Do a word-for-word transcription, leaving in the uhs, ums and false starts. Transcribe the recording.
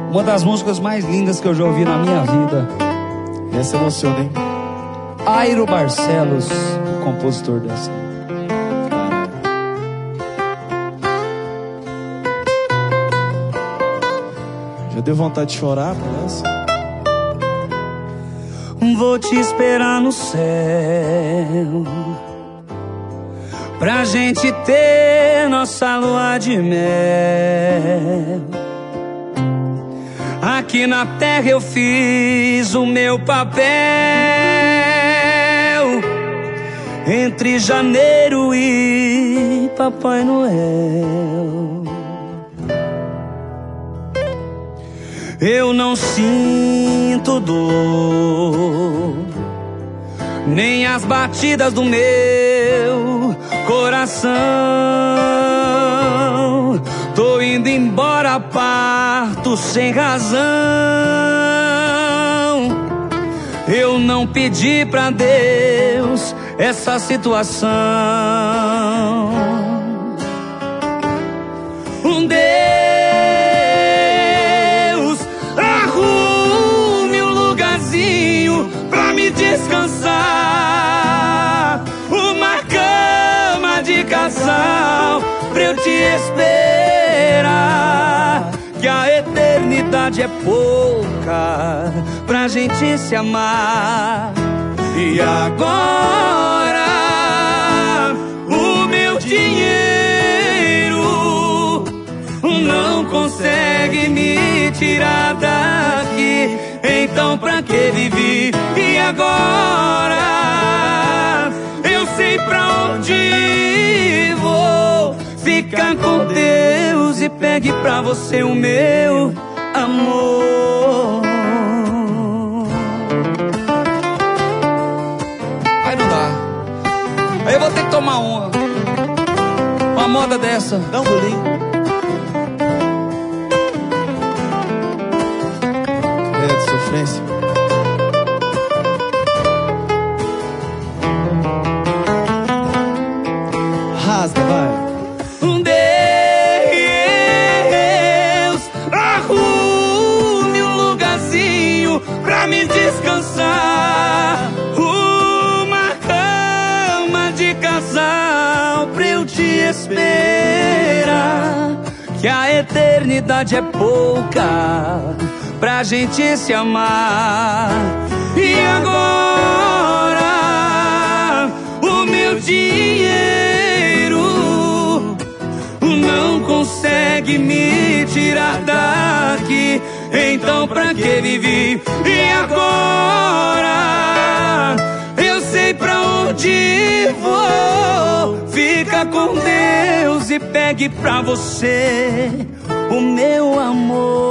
Uma das músicas mais lindas que eu já ouvi na minha vida. Essa emociona, hein? Airo Barcelos, o compositor dessa. Já deu vontade de chorar por essa? Vou te esperar no céu, pra gente ter nossa lua de mel. Aqui na terra eu fiz o meu papel, entre janeiro e Papai Noel. Eu não sinto dor, nem as batidas do meu coração. Tô indo embora, parto sem razão. Eu não pedi pra Deus essa situação. Um Deus, arrume um lugarzinho pra me descansar, uma cama de casal pra eu te esperar, que a eternidade é pouca pra gente se amar. E agora o meu dinheiro não consegue me tirar daqui, então pra que vivi? E agora eu sei pra onde vou. Fica com Deus e pegue pra você o meu amor. Aí não dá. Aí eu vou ter que tomar uma. Uma moda dessa. Dá um golinho. É de sofrência. Rasga, vai. Um Deus, arrume um lugarzinho pra me descansar, uma cama de casal pra eu te esperar, que a eternidade é pouca pra gente se amar. E agora o meu dinheiro não consegue me tirar daqui, então pra que vivi? E agora eu sei pra onde vou. Fica com Deus e pegue pra você o meu amor.